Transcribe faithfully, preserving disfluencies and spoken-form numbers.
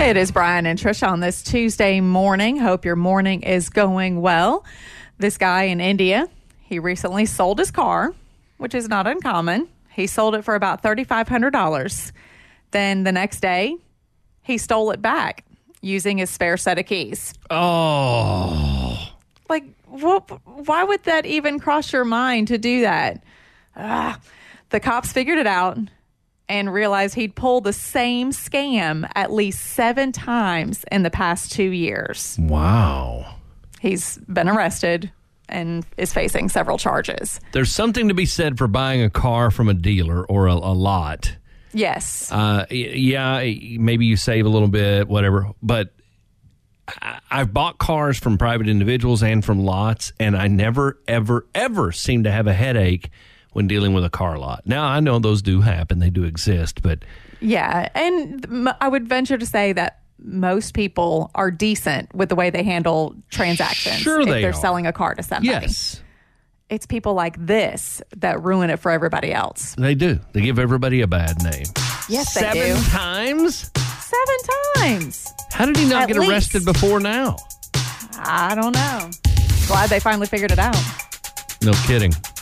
It is Brian and Trisha on this Tuesday morning. Hope your morning is going well. This guy in India, he recently sold his car, which is not uncommon. He sold it for about three thousand five hundred dollars. Then the next day, he stole it back using his spare set of keys. Oh. Like, what, why would that even cross your mind to do that? Ah, the cops figured it out and realized he'd pulled the same scam at least seven times in the past two years. Wow. He's been arrested and is facing several charges. There's something to be said for buying a car from a dealer or a, a lot. Yes. Uh, yeah, maybe you save a little bit, whatever. But I, I've bought cars from private individuals and from lots, and I never, ever, ever seem to have a headache when dealing with a car lot. Now, I know those do happen. They do exist, but... Yeah, and I would venture to say that most people are decent with the way they handle transactions. Sure if they they're are. selling a car to somebody. Yes. It's people like this that ruin it for everybody else. They do. They give everybody a bad name. Yes, they Seven do. Seven times? Seven times. How did he not At get least. arrested before now? I don't know. Glad they finally figured it out. No kidding.